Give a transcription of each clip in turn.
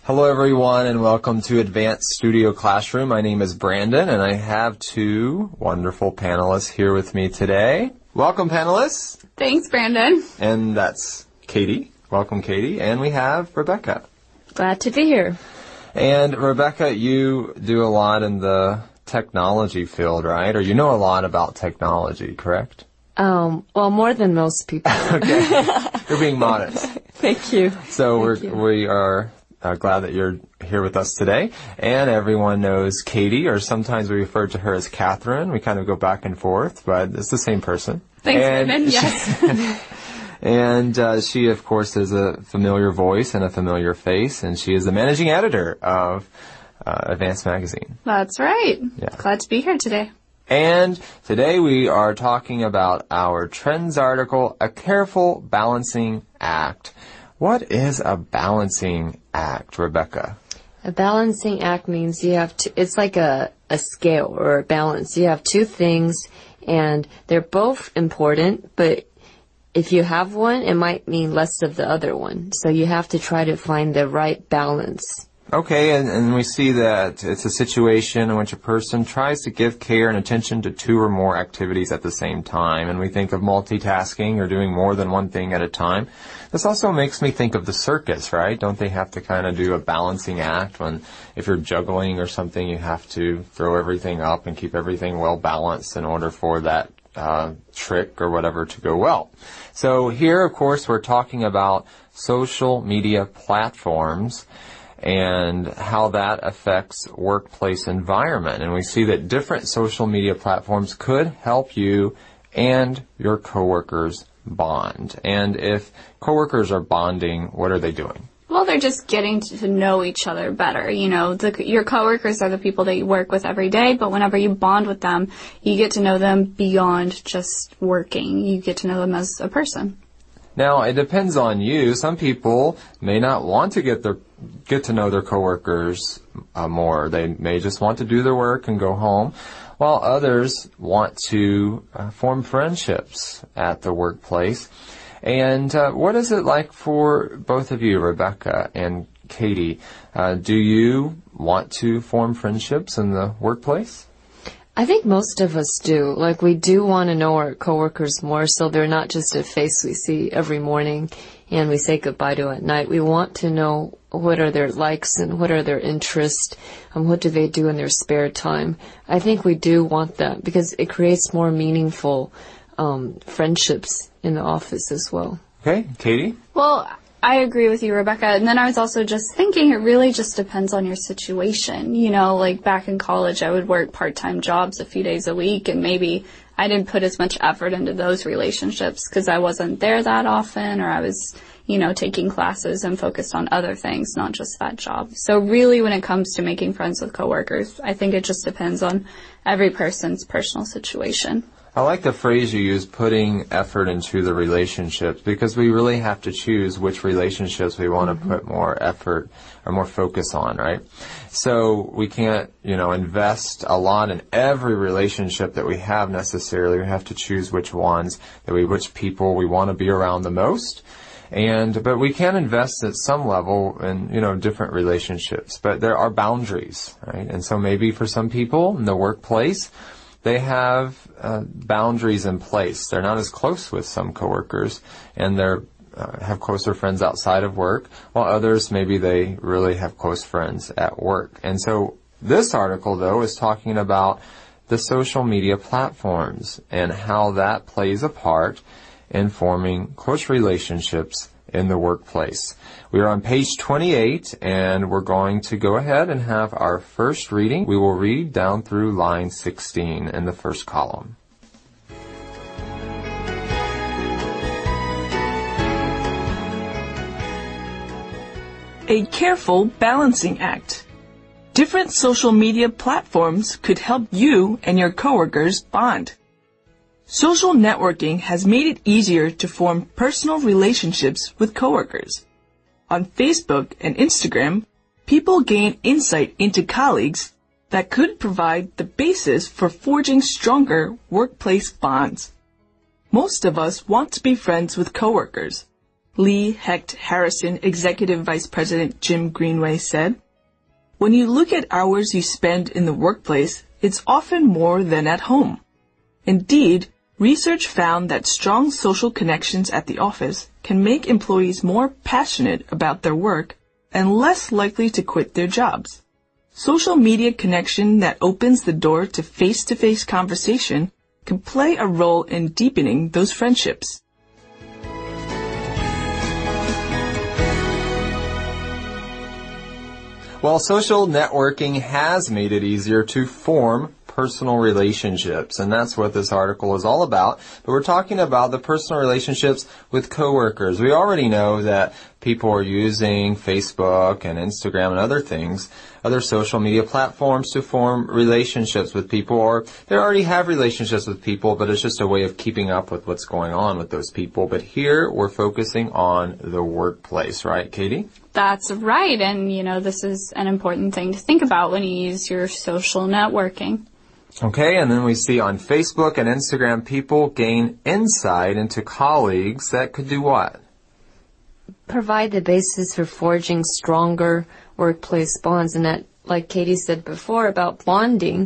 Hello, everyone, and welcome to Advanced Studio Classroom. My name is Brandon, and I have two wonderful panelists here with me today. Welcome, panelists. Thanks, Brandon. And that's Katie. Welcome, Katie. And we have Rebecca. Glad to be here. And Rebecca, you do a lot in the technology field, right? Or you know a lot about technology, correct? Well, more than most people. Okay. You're being modest. Thank you. So we are glad that you're here with us today. And everyone knows Katie, or sometimes we refer to her as Catherine. We kind of go back and forth, but it's the same person. Thanks, Brandon. Yes. And she, of course, is a familiar voice and a familiar face, and she is the managing editor of Advanced Magazine. That's right. Yeah. Glad to be here today. And today we are talking about our Trends article, A Careful Balancing Act. What is a balancing act, Rebecca? A balancing act means you have to, it's like a scale or a balance. You have two things and they're both important, but if you have one, it might mean less of the other one. So you have to try to find the right balance. Okay, and we see that it's a situation in which a person tries to give care and attention to two or more activities at the same time. And we think of multitasking or doing more than one thing at a time. This also makes me think of the circus, right? Don't they have to kind of do a balancing act when, if you're juggling or something, you have to throw everything up and keep everything well balanced in order for that trick or whatever to go well. So here, of course, we're talking about social media platforms and how that affects workplace environment. And we see that different social media platforms could help you and your coworkers bond. And if coworkers are bonding, what are they doing? Well, they're just getting to know each other better. You know, your coworkers are the people that you work with every day, but whenever you bond with them, you get to know them beyond just working. You get to know them as a person. Now, it depends on you. Some people may not want to get to know their coworkers more. They may just want to do their work and go home, while others want to form friendships at the workplace. And what is it like for both of you, Rebecca and Katie? Do you want to form friendships in the workplace? I think most of us do. Like, we do want to know our coworkers more, so they're not just a face we see every morning and we say goodbye to at night. We want to know what are their likes and what are their interests and what do they do in their spare time. I think we do want that because it creates more meaningful friendships in the office as well. Okay, Katie? Well, I agree with you, Rebecca. And then I was also just thinking it really just depends on your situation. You know, like back in college, I would work part-time jobs a few days a week, and maybe I didn't put as much effort into those relationships because I wasn't there that often, or I was, you know, taking classes and focused on other things, not just that job. So really, when it comes to making friends with coworkers, I think it just depends on every person's personal situation. I like the phrase you use, putting effort into the relationships, because we really have to choose which relationships we want to put more effort or more focus on, right? So we can't, invest a lot in every relationship that we have necessarily. We have to choose which people we want to be around the most. But we can invest at some level in, different relationships, but there are boundaries, right? And so maybe for some people in the workplace, they have boundaries in place. They're not as close with some coworkers, and they're have closer friends outside of work, while others, maybe they really have close friends at work. And so this article, though, is talking about the social media platforms and how that plays a part in forming close relationships in the workplace. We are on page 28, and we're going to go ahead and have our first reading. We will read down through line 16 in the first column. A careful balancing act. Different social media platforms could help you and your coworkers bond. Social networking has made it easier to form personal relationships with coworkers. On Facebook and Instagram, people gain insight into colleagues that could provide the basis for forging stronger workplace bonds. Most of us want to be friends with coworkers. Lee Hecht Harrison Executive Vice President Jim Greenway said, "When you look at hours you spend in the workplace, it's often more than at home. Indeed, research found that strong social connections at the office can make employees more passionate about their work and less likely to quit their jobs. Social media connection that opens the door to face-to-face conversation can play a role in deepening those friendships." Well, social networking has made it easier to form personal relationships, and that's what this article is all about. But we're talking about the personal relationships with coworkers. We already know that people are using Facebook and Instagram and other things, other social media platforms to form relationships with people, or they already have relationships with people, but it's just a way of keeping up with what's going on with those people. But here we're focusing on the workplace, right, Katie? That's right. And, this is an important thing to think about when you use your social networking. Okay, and then we see on Facebook and Instagram, people gain insight into colleagues that could do what? Provide the basis for forging stronger workplace bonds. And that, like Katie said before about bonding,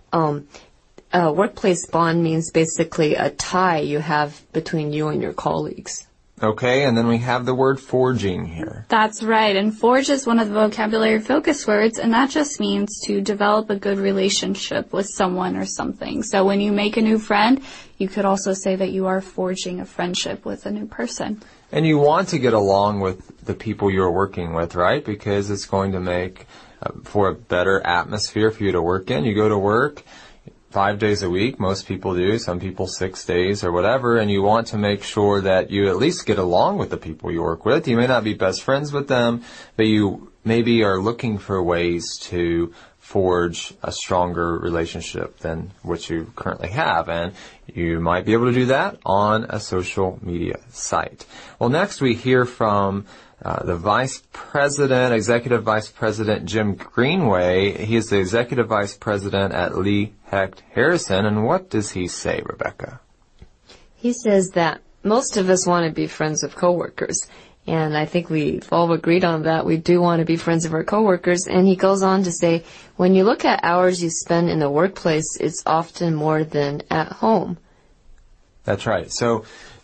a workplace bond means basically a tie you have between you and your colleagues. Okay, and then we have the word forging here. That's right, and forge is one of the vocabulary focus words, and that just means to develop a good relationship with someone or something. So when you make a new friend, you could also say that you are forging a friendship with a new person. And you want to get along with the people you're working with, right? Because it's going to make for a better atmosphere for you to work in. You go to work 5 days a week, most people do, some people 6 days or whatever, and you want to make sure that you at least get along with the people you work with. You may not be best friends with them, but you maybe are looking for ways to forge a stronger relationship than what you currently have, and you might be able to do that on a social media site. Well, next we hear from the Vice President, Executive Vice President Jim Greenway. He is the Executive Vice President at Lee Hecht Harrison. And what does he say, Rebecca? He says that most of us want to be friends with coworkers. And I think we've all agreed on that. We do want to be friends of our coworkers. And he goes on to say, when you look at hours you spend in the workplace, it's often more than at home. That's right. So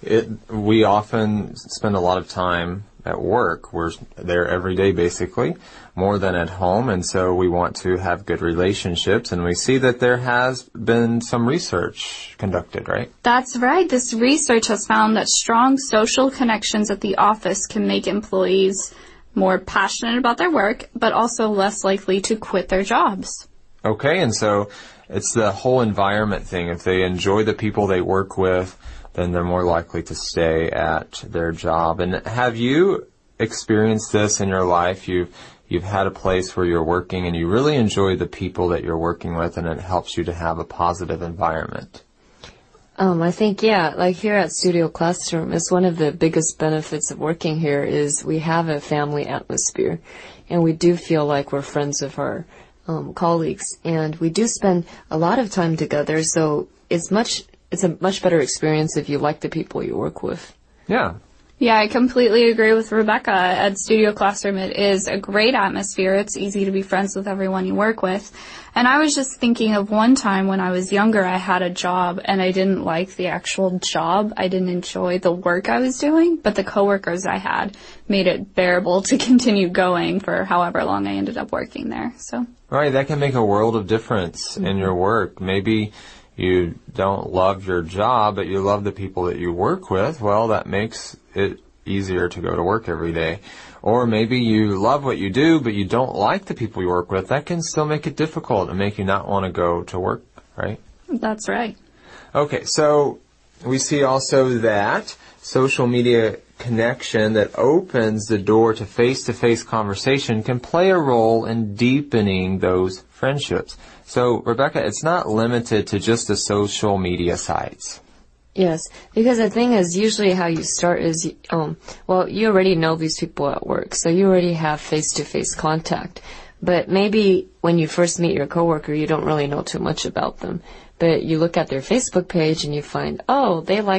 we often spend a lot of time at work. We're there every day, basically, more than at home, and so we want to have good relationships, and we see that there has been some research conducted, right? That's right. This research has found that strong social connections at the office can make employees more passionate about their work, but also less likely to quit their jobs. Okay, and so it's the whole environment thing. If they enjoy the people they work with, then they're more likely to stay at their job. And have you experienced this in your life? You've had a place where you're working and you really enjoy the people that you're working with, and it helps you to have a positive environment. I think, yeah, like here at Studio Classroom, it's one of the biggest benefits of working here is we have a family atmosphere, and we do feel like we're friends with our colleagues, and we do spend a lot of time together, so it's a much better experience if you like the people you work with. Yeah. Yeah, I completely agree with Rebecca. At Studio Classroom, it is a great atmosphere. It's easy to be friends with everyone you work with. And I was just thinking of one time when I was younger, I had a job and I didn't like the actual job. I didn't enjoy the work I was doing, but the coworkers I had made it bearable to continue going for however long I ended up working there. So. Right, that can make a world of difference in your work. Maybe you don't love your job, but you love the people that you work with. Well, that makes it easier to go to work every day. Or maybe you love what you do, but you don't like the people you work with. That can still make it difficult and make you not want to go to work, right? That's right. Okay, so we see also that social media connection that opens the door to face-to-face conversation can play a role in deepening those friendships. So, Rebecca, it's not limited to just the social media sites. Yes, because the thing is, usually how you start is, you already know these people at work, so you already have face-to-face contact. But maybe when you first meet your coworker, you don't really know too much about them. But you look at their Facebook page and you find, oh, they like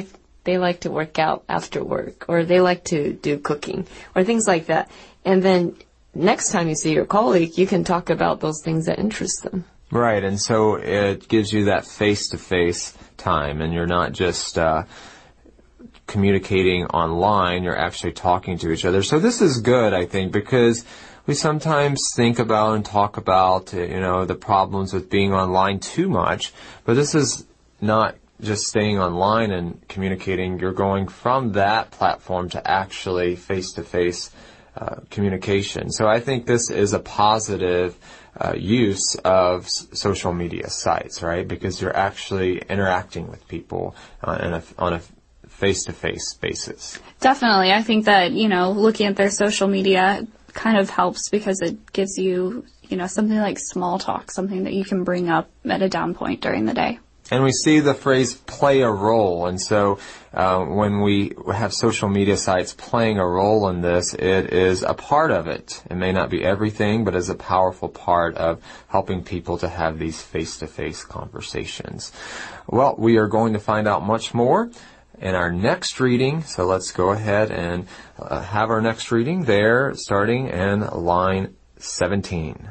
they like to work out after work, or they like to do cooking, or things like that. And then next time you see your colleague, you can talk about those things that interest them. Right, and so it gives you that face-to-face time, and you're not just communicating online, you're actually talking to each other. So this is good, I think, because we sometimes think about and talk about, the problems with being online too much, but this is not just staying online and communicating. You're going from that platform to actually face-to-face communication. So I think this is a positive use of social media sites, right? Because you're actually interacting with people on a face-to-face basis. Definitely. I think that, looking at their social media kind of helps because it gives you, something like small talk, something that you can bring up at a down point during the day. And we see the phrase play a role. And so when we have social media sites playing a role in this, it is a part of it. It may not be everything, but is a powerful part of helping people to have these face-to-face conversations. Well, we are going to find out much more in our next reading. So let's go ahead and have our next reading there, starting in line 17.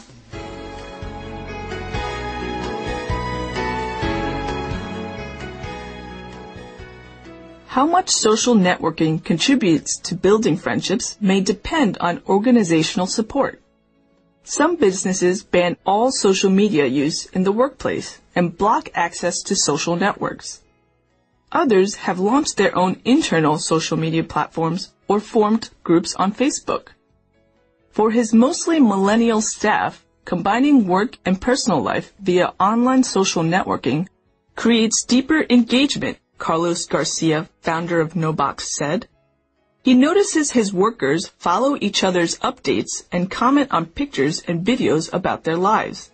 How much social networking contributes to building friendships may depend on organizational support. Some businesses ban all social media use in the workplace and block access to social networks. Others have launched their own internal social media platforms or formed groups on Facebook. For his mostly millennial staff, combining work and personal life via online social networking creates deeper engagement, Carlos Garcia, founder of Nobox, said. He notices his workers follow each other's updates and comment on pictures and videos about their lives.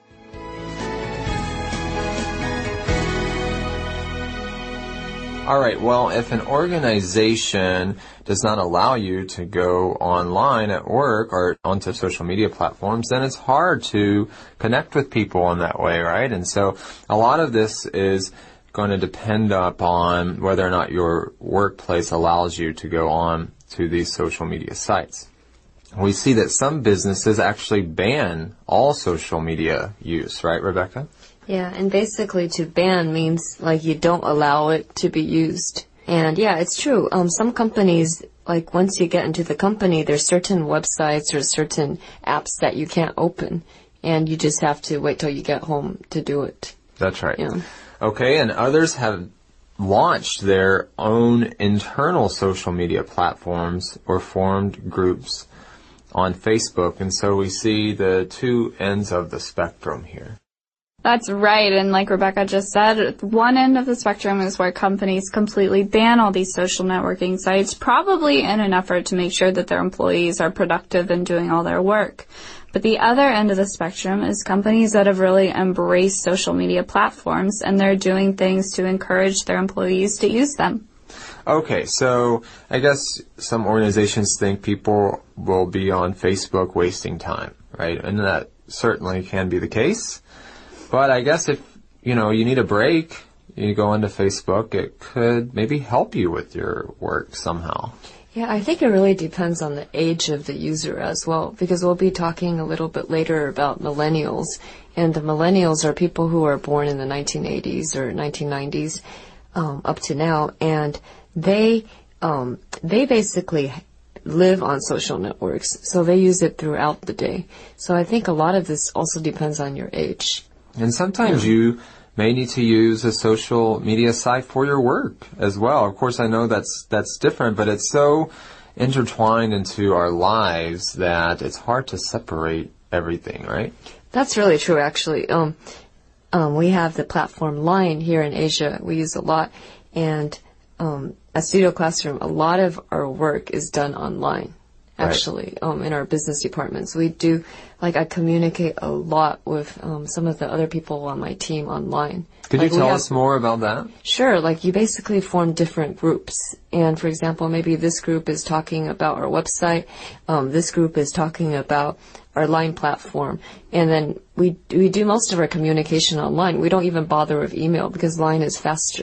All right, well, if an organization does not allow you to go online at work or onto social media platforms, then it's hard to connect with people in that way, right? And so a lot of this is going to depend upon whether or not your workplace allows you to go on to these social media sites. We see that some businesses actually ban all social media use, right, Rebecca? Yeah, and basically to ban means like you don't allow it to be used. And yeah, it's true. Some companies, like once you get into the company, there's certain websites or certain apps that you can't open, and you just have to wait till you get home to do it. That's right. Yeah. Okay, and others have launched their own internal social media platforms or formed groups on Facebook, and so we see the two ends of the spectrum here. That's right, and like Rebecca just said, one end of the spectrum is where companies completely ban all these social networking sites, probably in an effort to make sure that their employees are productive and doing all their work. But the other end of the spectrum is companies that have really embraced social media platforms, and they're doing things to encourage their employees to use them. Okay, so I guess some organizations think people will be on Facebook wasting time, right? And that certainly can be the case. But I guess if, you need a break, you go into Facebook, it could maybe help you with your work somehow. Yeah, I think it really depends on the age of the user as well, because we'll be talking a little bit later about millennials, and the millennials are people who are born in the 1980s or 1990s up to now, and they basically live on social networks, so they use it throughout the day. So I think a lot of this also depends on your age. And sometimes you may need to use a social media site for your work as well. Of course, I know that's different, but it's so intertwined into our lives that it's hard to separate everything, right? That's really true, actually. We have the platform Line here in Asia. We use a lot, and at Studio Classroom, a lot of our work is done online. Actually, in our business departments, we do, I communicate a lot with some of the other people on my team online. Could you tell us more about that? Sure, you basically form different groups. And for example, maybe this group is talking about our website, this group is talking about our Line platform, and then we do most of our communication online. We don't even bother with email because Line is faster.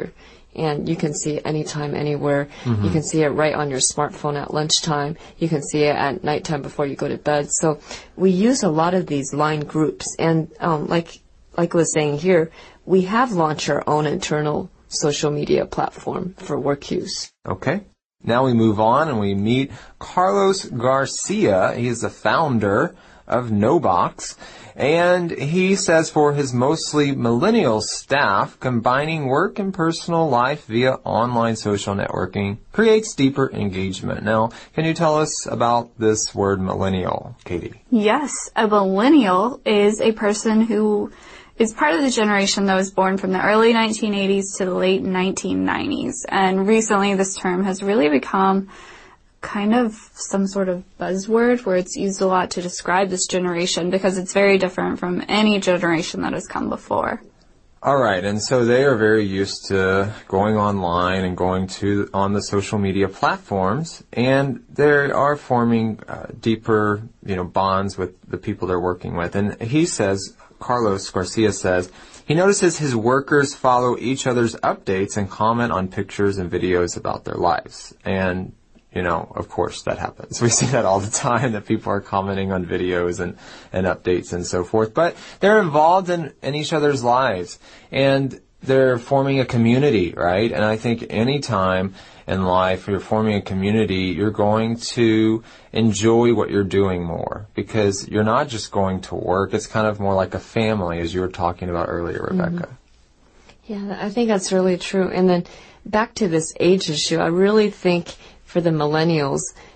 and you can see it anytime, anywhere. You can see it right on your smartphone at lunchtime. You can see it at nighttime before you go to bed. So we use a lot of these line groups, and like was saying here, we have launched our own internal social media platform for work use. Okay. Now we move on and we meet Carlos Garcia. He is the founder of NoBox. And he says for his mostly millennial staff, combining work and personal life via online social networking creates deeper engagement. Now, can you tell us about this word millennial, Katie? Yes, a millennial is a person who is part of the generation that was born from the early 1980s to the late 1990s. And recently this term has really become kind of some sort of buzzword where it's used a lot to describe this generation because it's very different from any generation that has come before. All right, and so they are very used to going online and going on the social media platforms, and they are forming deeper, bonds with the people they're working with. And he says, Carlos Garcia says, he notices his workers follow each other's updates and comment on pictures and videos about their lives. And of course that happens. We see that all the time, that people are commenting on videos and updates and so forth. But they're involved in each other's lives, and they're forming a community, right? And I think any time in life you're forming a community, you're going to enjoy what you're doing more because you're not just going to work. It's kind of more like a family, as you were talking about earlier, Rebecca. Yeah, I think that's really true. And then back to this age issue, I really think for the millennials,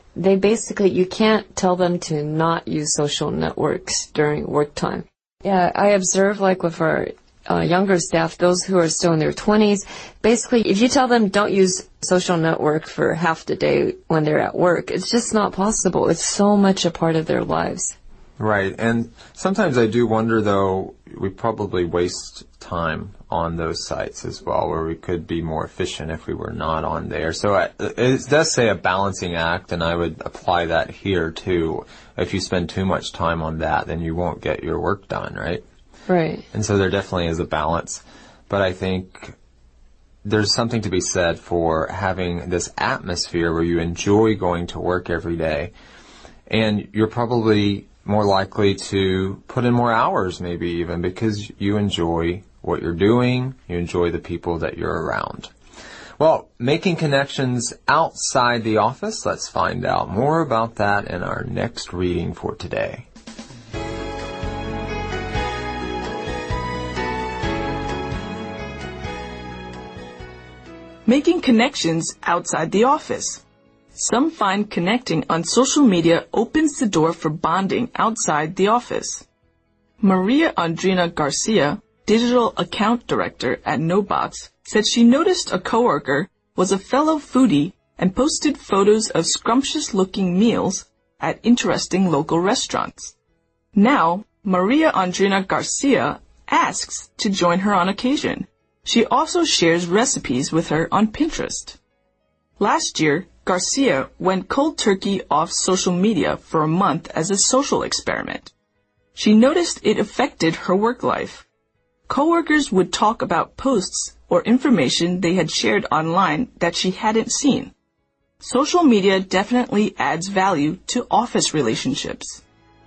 you can't tell them to not use social networks during work time. Yeah, I observe with our younger staff, those who are still in their 20s, basically if you tell them don't use social network for half the day when they're at work, it's just not possible. It's so much a part of their lives. Right, and sometimes I do wonder, though, we probably waste time on those sites as well, where we could be more efficient if we were not on there. So it does say a balancing act, and I would apply that here, too. If you spend too much time on that, then you won't get your work done, right? Right. And so there definitely is a balance. But I think there's something to be said for having this atmosphere where you enjoy going to work every day, and you're probably more likely to put in more hours, maybe even, because you enjoy what you're doing, you enjoy the people that you're around. Well, making connections outside the office, let's find out more about that in our next reading for today. Making connections outside the office. Some find connecting on social media opens the door for bonding outside the office. Maria Andrina Garcia, Digital Account Director at NoBox, said she noticed a coworker was a fellow foodie and posted photos of scrumptious-looking meals at interesting local restaurants. Now, Maria Andrina Garcia asks to join her on occasion. She also shares recipes with her on Pinterest. Last year, Garcia went cold turkey off social media for a month as a social experiment. She noticed it affected her work life. Coworkers would talk about posts or information they had shared online that she hadn't seen. Social media definitely adds value to office relationships.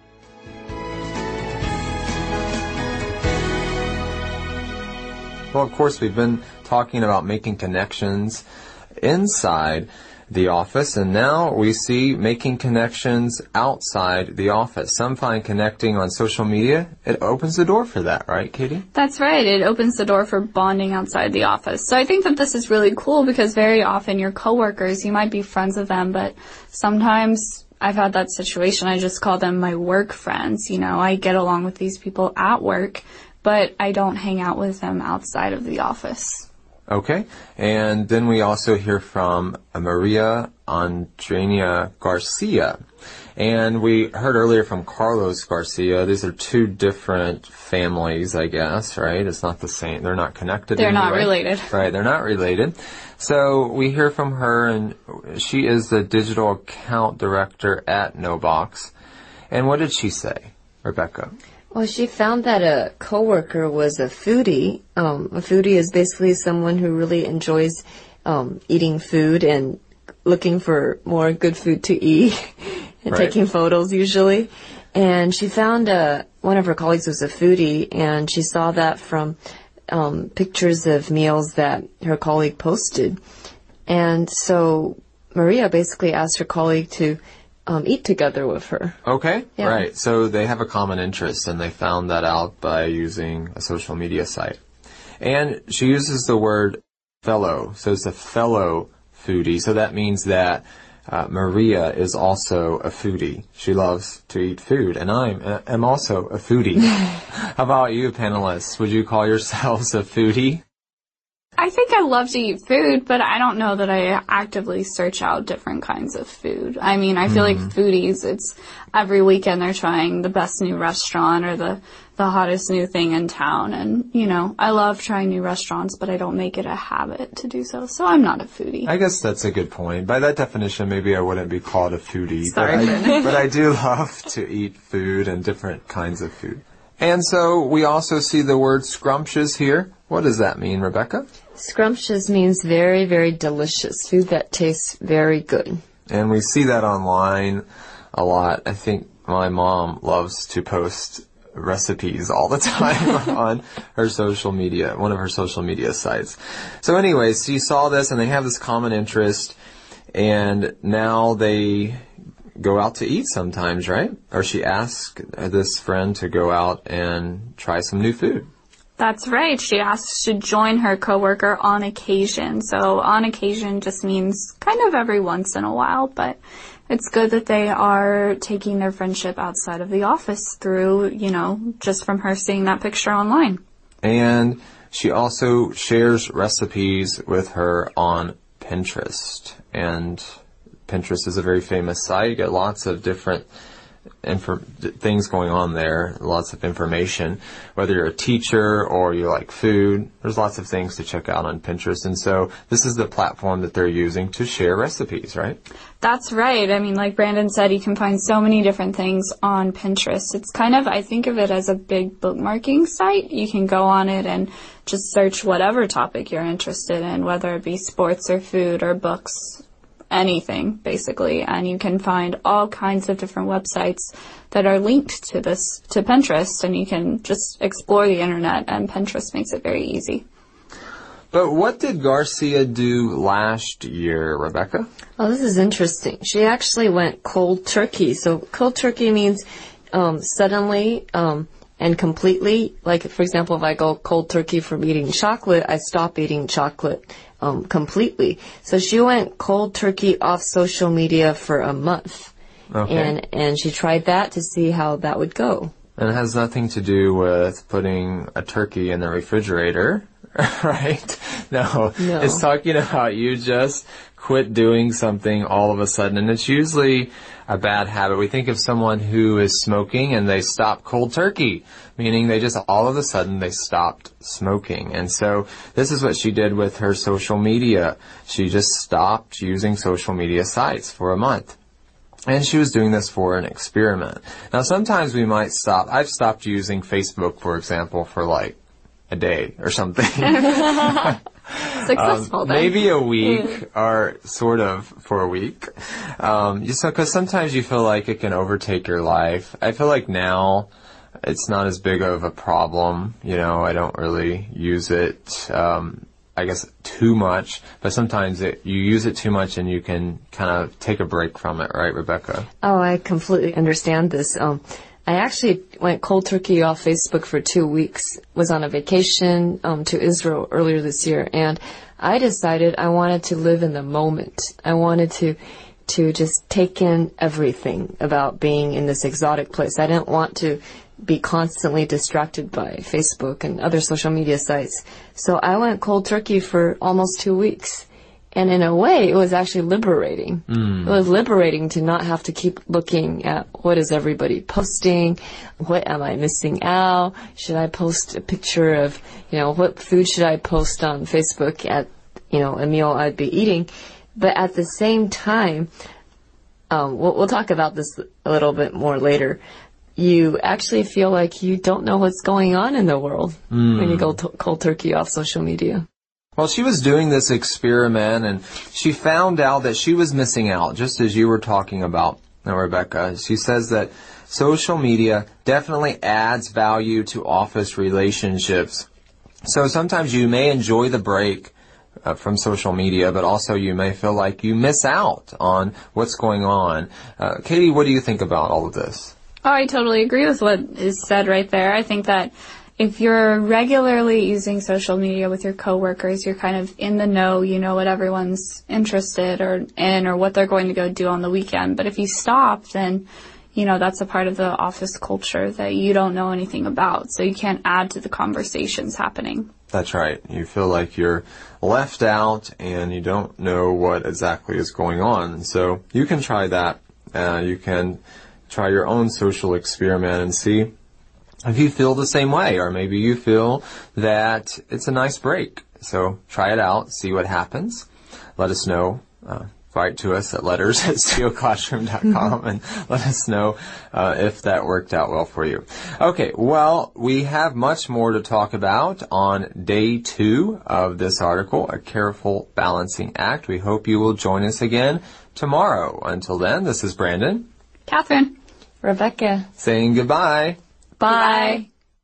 Well, of course, we've been talking about making connections inside the office, and now we see making connections outside the office. Some find connecting on social media, it opens the door for that, right, Katie? That's right. It opens the door for bonding outside the office. So I think that this is really cool because very often your coworkers, you might be friends with them, but sometimes I've had that situation. I just call them my work friends. I get along with these people at work, but I don't hang out with them outside of the office. Okay, and then we also hear from Maria Andrina Garcia. And we heard earlier from Carlos Garcia. These are two different families, I guess, right? It's not the same. They're not connected. They're not related. Right, they're not related. So we hear from her, and she is the Digital Account Director at NoBox. And what did she say, Rebecca? Well, she found that a coworker was a foodie. A foodie is basically someone who really enjoys eating food and looking for more good food to eat and Right. taking photos usually. And she found one of her colleagues was a foodie, and she saw that from pictures of meals that her colleague posted. And so Maria basically asked her colleague to eat together with her. Okay, Yeah. right. So they have a common interest, and they found that out by using a social media site. And she uses the word fellow, so it's a fellow foodie. So that means that Maria is also a foodie. She loves to eat food, and I am also a foodie. How about you, panelists? Would you call yourselves a foodie? I think I love to eat food, but I don't know that I actively search out different kinds of food. I mean, I feel like foodies, it's every weekend they're trying the best new restaurant or the hottest new thing in town. And, you know, I love trying new restaurants, but I don't make it a habit to do so. So I'm not a foodie. I guess that's a good point. By that definition, maybe I wouldn't be called a foodie. Sorry. But I do love to eat food and different kinds of food. And so we also see the word scrumptious here. What does that mean, Rebecca? Scrumptious means very, very delicious. Food that tastes very good. And we see that online a lot. I think my mom loves to post recipes all the time on her social media, one of her social media sites. So anyways, she saw this and they have this common interest, and now they go out to eat sometimes, right? Or she asked this friend to go out and try some new food. That's right. She asked to join her coworker on occasion. So on occasion just means kind of every once in a while, but it's good that they are taking their friendship outside of the office through, you know, just from her seeing that picture online. And she also shares recipes with her on Pinterest. And Pinterest is a very famous site. You get lots of different things going on there, lots of information. Whether you're a teacher or you like food, there's lots of things to check out on Pinterest. And so this is the platform that they're using to share recipes, right? That's right. I mean, like Brandon said, you can find so many different things on Pinterest. It's kind of, I think of it as a big bookmarking site. You can go on it and just search whatever topic you're interested in, whether it be sports or food or books, anything basically, and you can find all kinds of different websites that are linked to Pinterest, and you can just explore the internet, and Pinterest makes it very easy. But what did Garcia do last year, Rebecca? Oh, this is interesting. She actually went cold turkey. So cold turkey means suddenly and completely. Like, for example, if I go cold turkey from eating chocolate, I stop eating chocolate completely. So she went cold turkey off social media for a month. Okay. And she tried that to see how that would go. And it has nothing to do with putting a turkey in the refrigerator, right? No. It's talking about you just quit doing something all of a sudden. And it's usually a bad habit. We think of someone who is smoking and they stop cold turkey, meaning they just all of a sudden they stopped smoking. And so this is what she did with her social media. She just stopped using social media sites for a month. And she was doing this for an experiment. Now sometimes we might stop. I've stopped using Facebook, for example, for like a day or something. Successful then. Maybe a week or sort of for a week. Just because sometimes you feel like it can overtake your life. I feel like now it's not as big of a problem. You know, I don't really use it, I guess, too much. But sometimes you use it too much and you can kind of take a break from it, right, Rebecca? Oh, I completely understand this. I actually went cold turkey off Facebook for 2 weeks, was on a vacation to Israel earlier this year, and I decided I wanted to live in the moment. I wanted to just take in everything about being in this exotic place. I didn't want to be constantly distracted by Facebook and other social media sites. So I went cold turkey for almost 2 weeks. And in a way, it was actually liberating. It was liberating to not have to keep looking at what is everybody posting, what am I missing out, should I post a picture of, what food should I post on Facebook at, a meal I'd be eating. But at the same time, we'll talk about this a little bit more later. you actually feel like you don't know what's going on in the world when you go cold turkey off social media. Well, she was doing this experiment, and she found out that she was missing out, just as you were talking about, Rebecca. She says that social media definitely adds value to office relationships. So sometimes you may enjoy the break from social media, but also you may feel like you miss out on what's going on. Katie, what do you think about all of this? Oh, I totally agree with what is said right there. I think that if you're regularly using social media with your coworkers, you're kind of in the know, you know what everyone's interested in or what they're going to go do on the weekend. But if you stop, then, you know, that's a part of the office culture that you don't know anything about. So you can't add to the conversations happening. That's right. You feel like you're left out and you don't know what exactly is going on. So you can try that. You can try your own social experiment and see if you feel the same way, or maybe you feel that it's a nice break. So try it out, see what happens. Let us know. Write to us at letters@steelclassroom.com and let us know if that worked out well for you. Okay, well, we have much more to talk about on day 2 of this article, A Careful Balancing Act. We hope you will join us again tomorrow. Until then, this is Brandon. Catherine. Rebecca. Saying goodbye. Bye.